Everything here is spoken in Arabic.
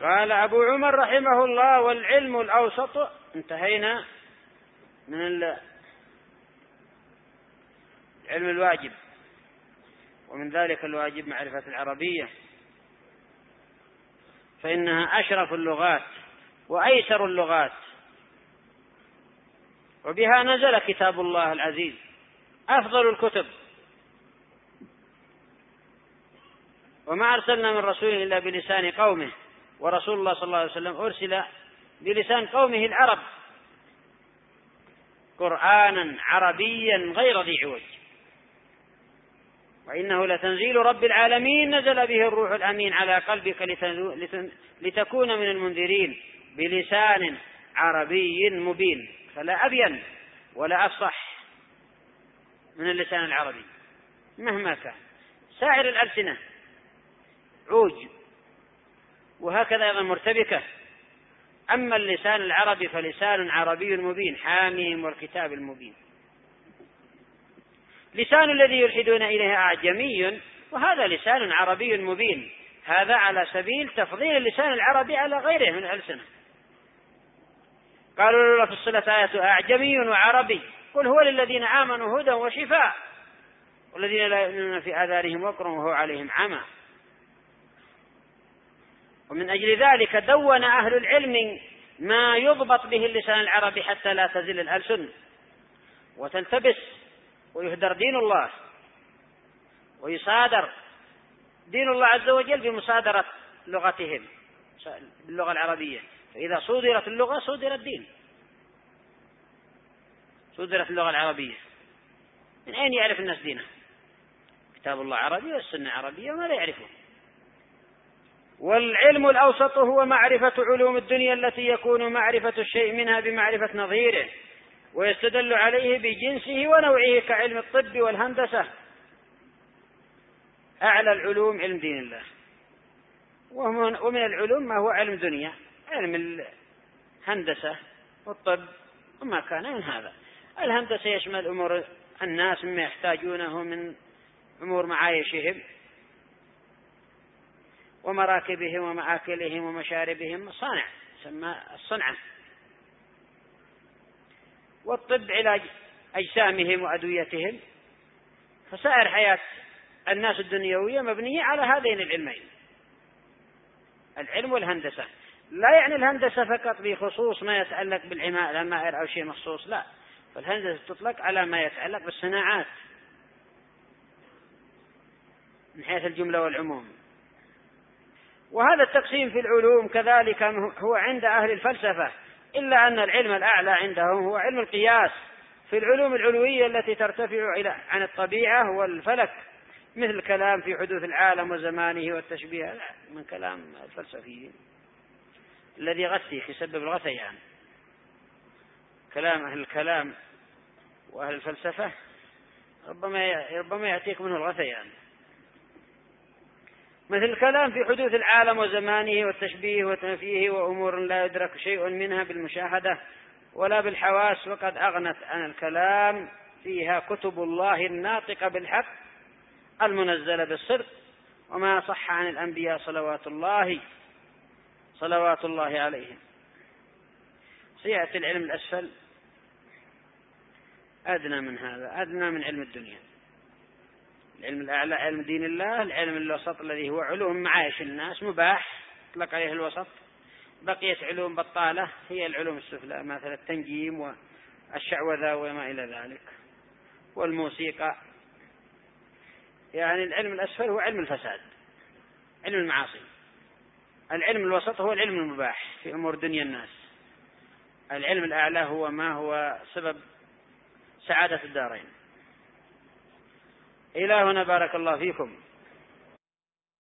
قال أبو عمر رحمه الله: والعلم الأوسط. انتهينا من العلم الواجب، ومن ذلك الواجب معرفة العربية، فإنها أشرف اللغات وأيسر اللغات، وبها نزل كتاب الله العزيز أفضل الكتب، وما أرسلنا من رسول إلا بلسان قومه، ورسول الله صلى الله عليه وسلم أرسل بلسان قومه العرب قرآنا عربيا غير ذي عوج، وإنه لتنزيل رب العالمين نزل به الروح الأمين على قلبك لتكون من المنذرين بلسان عربي مبين. فلا أبين ولا أفصح من اللسان العربي مهما كان. سائر الألسنة عوج وهكذا أيضا مرتبكة، أما اللسان العربي فلسان عربي مبين حاميم والكتاب المبين. لسان الذي يلحدون إليه أعجمي وهذا لسان عربي مبين، هذا على سبيل تفضيل اللسان العربي على غيره من الألسنة. قالوا لولا فصلت آية أعجمي وعربي قل هو للذين آمنوا هدى وشفاء والذين لا يؤمنون في آذانهم وقر وهو عليهم عمى. ومن أجل ذلك دون أهل العلم ما يضبط به اللسان العربي حتى لا تزل الألسن وتلتبس ويهدر دين الله ويصادر دين الله عز وجل بمصادرة لغتهم باللغة العربية. فإذا صودرت اللغة صودر الدين، صودرت اللغة العربية. من أين يعرف الناس دينه؟ كتاب الله عربي والسنة عربية وما لا يعرفه. والعلم الأوسط هو معرفة علوم الدنيا التي يكون معرفة الشيء منها بمعرفة نظيره، ويستدل عليه بجنسه ونوعه كعلم الطب والهندسة. أعلى العلوم علم دين الله، ومن العلوم ما هو علم دنيا، علم الهندسة والطب وما كان من هذا. الهندسة يشمل أمور الناس مما يحتاجونه من أمور معايشهم ومراكبهم ومآكلهم ومشاربهم، صانع يسمى الصنعة. والطب علاج أجسامهم وأدويتهم. فسائر حياة الناس الدنيوية مبنية على هذين العلمين، العلم والهندسة. لا يعني الهندسة فقط بخصوص ما يتعلق بالعمائر أو شيء مخصوص، لا، فالهندسة تطلق على ما يتعلق بالصناعات من حيث الجملة والعموم. وهذا التقسيم في العلوم كذلك هو عند أهل الفلسفة، إلا أن العلم الأعلى عندهم هو علم القياس في العلوم العلوية التي ترتفع عن الطبيعة والفلك، مثل الكلام في حدوث العالم وزمانه والتشبيه، من كلام الفلسفيين الذي يغثي يسبب الغثيان. كلام أهل الكلام وأهل الفلسفة ربما يأتيك منه الغثيان، مثل الكلام في حدوث العالم وزمانه والتشبيه وتنفيه وأمور لا يدرك شيء منها بالمشاهدة ولا بالحواس، وقد أغنت عن الكلام فيها كتب الله الناطقة بالحق المنزلة بالصدق وما صح عن الأنبياء صلوات الله عليهم. سيأتي العلم الأسفل أدنى من هذا، أدنى من علم الدنيا. العلم الأعلى علم دين الله، العلم الوسط الذي هو علوم معايش الناس مباح يطلق عليه الوسط. بقية علوم بطالة هي العلوم السفلى، مثل التنجيم والشعوذة وما إلى ذلك والموسيقى. يعني العلم الأسفل هو علم الفساد، علم المعاصي. العلم الوسط هو العلم المباح في أمور دنيا الناس. العلم الأعلى هو ما هو سبب سعادة الدارين. إلى هنا بارك الله فيكم.